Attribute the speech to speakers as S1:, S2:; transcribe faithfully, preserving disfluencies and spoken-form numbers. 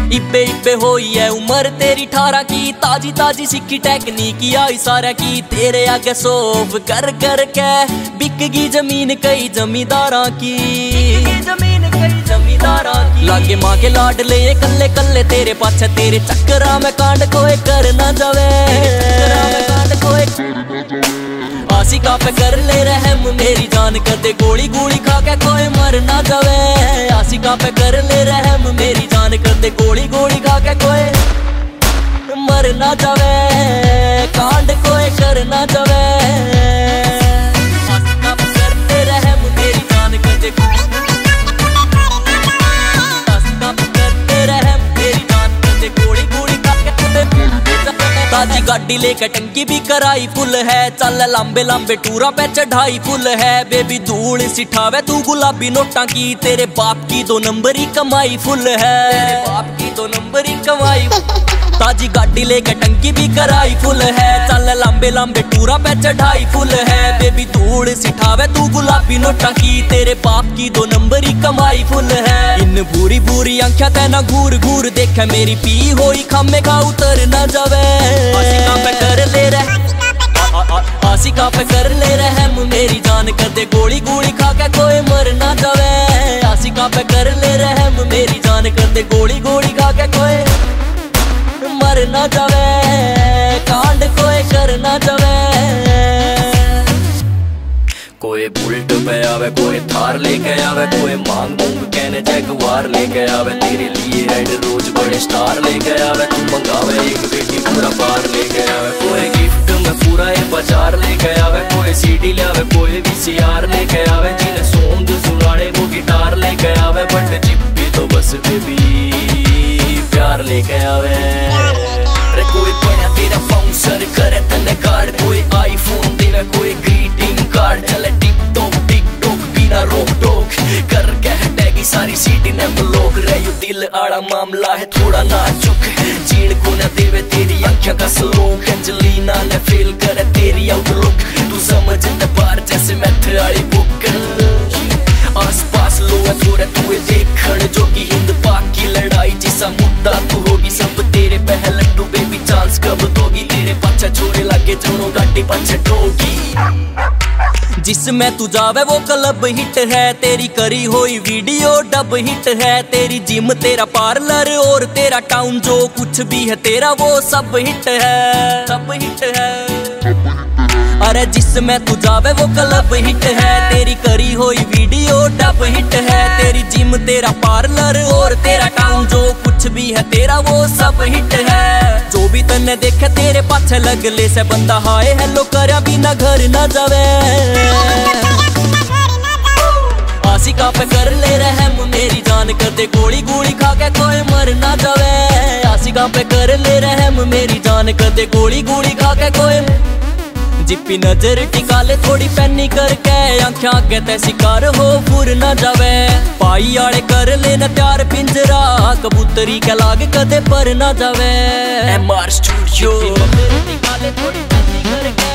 S1: इब्बे इब्बे होई है उम्र तेरी ठारह की, ताजी ताजी सिक्की टेक्निक आई सारा की। तेरे आगे सोफ कर कर के बिकगी जमीन कई जमींदारा की, जमीन कई जमींदारा की। लागे माँ के लाड ले कल्ले कल्ले तेरे पाछे, तेरे चक्करा में कांड कोई कर ना जावे, चक्करा में कांड कोई। आशिका पे कर ले रहम मेरी जान, कर दे गोली गोली खा के कोई मर ना जावे। आशिका पे कर ले रहम मेरी जान, कर दे गोली गोली खा के कोई मर ना जावे, कांड कोई कर ना जावे। आशिका पे कर ले रहम मेरी जान, कर दे आशिका पे कर ले रहम मेरी जान, कर दे गोली गोली खा के ताजी गाड़ी लेके टंकी भी कराई फुल है, चल लंबे लंबे टूरा पे चढ़ाई फुल है। बेबी धूल सिठावे तू गुलाबी नोटा की, तेरे बाप की दो नंबर ही कमाई फुल है, तेरे बाप की दो नंबर ही कमाई। ताजी गाड़ी लेके टंकी भी कराई फुल है, चल लंबे लंबे टूरा पे चढ़ाई फुल है। बेबी धूल सिठावे तू गुलाबी नोटा की, तेरे बाप की दो नंबर ही कमाई फुल है। इन बुरी बुरी आंखें तेना घूर घूर देखे, मेरी पी होई खामे का उतर न जावे। आशिका पे कर ले रहम, आशिका पे कर ले रहम मेरी जान, कर दे गोली गोली खा के कोई मर ना जावे। आशिका पे कर ले रहम मेरी जान, कर दे गोली गोली खा के कोई मर ना जावे, कांड कोई कर ना जावे। कोई बुलेट पे आवे, कोई थार लेके आवे, कोई मांग मूंग कहने जगवार लेके आवे। तेरे लिए हेड रोज बड़े स्टार लेके आवे, तू मंगावे एक बेटी पूरा बार लेके आवे। कोई गिफ्ट में पूरा ये बाजार लेके आवे, कोई सीडी ले आवे, कोई वीसीआर लेके आवे। जिन्हें सॉन्ग सुनाने वो गिटार लेके आवे, बट चिप्पी तो बस बेबी प्यार लेके आवे। अरे कोई बना तेरा बाउंसर करे तने कार्ड, कोई आईफोन देवे, कोई ग्रीटिंग कार्ड। चले टिकटॉक टिकटॉक बिना रोक टोक करके हटेगी सारी सीटी ने ब्लॉक। रही दिल आड़ा मामला है थोड़ा नाजुक, चीड़ को न देवे तेरी आंखें का स्लोक। एंजेलिना ने फेल करे तेरी आउटलुक, तू समझ न पार जैसे मैथ वाली बुक। आस पास लोग थोड़े तू देखण जोगी, हिंद पाक की लड़ाई जिसा मुद्दा तू होगी। सब तेरे पहले लड्डू बेबी चांस कब दोगी, तेरे पाछे छोरे लागे जोनो गाड़ी पाछे ठोगी। जिसमें तू जावे वो क्लब हिट है, तेरी करी हुई वीडियो डब हिट है। तेरी जिम तेरा पार्लर और तेरा टाउन, जो कुछ भी है तेरा वो सब हिट है, सब हिट है। अरे जिसमें तू जावे वो क्लब हिट है, तेरी करी हुई वीडियो डब हिट है। तेरी जिम तेरा पार्लर और तेरा टाउन, जो कुछ भी है तेरा वो सब हिट है। जो भी तन्ने देखे तेरे पाछे लगले से बंदा हाय हेलो करया बिना घर ना जावे। आशिका पे कर ले रहम मेरी जान, कर दे गोली गोली खा के कोई मर ना जावे। आशिका पे कर ले रहम मेरी जान, कर दे गोली गोली खा के कोई। जिप्पी नजर टिका ले थोड़ी पैनी करके, आंखें आगे ते शिकार हो फुर ना जावे। पाई आड़े कर ले न त्यार पिंजरा, कबूतरी के लाग कदे पर ना जावे। एम आर स्टूडियो टिका ले थोड़ी पैनी करके।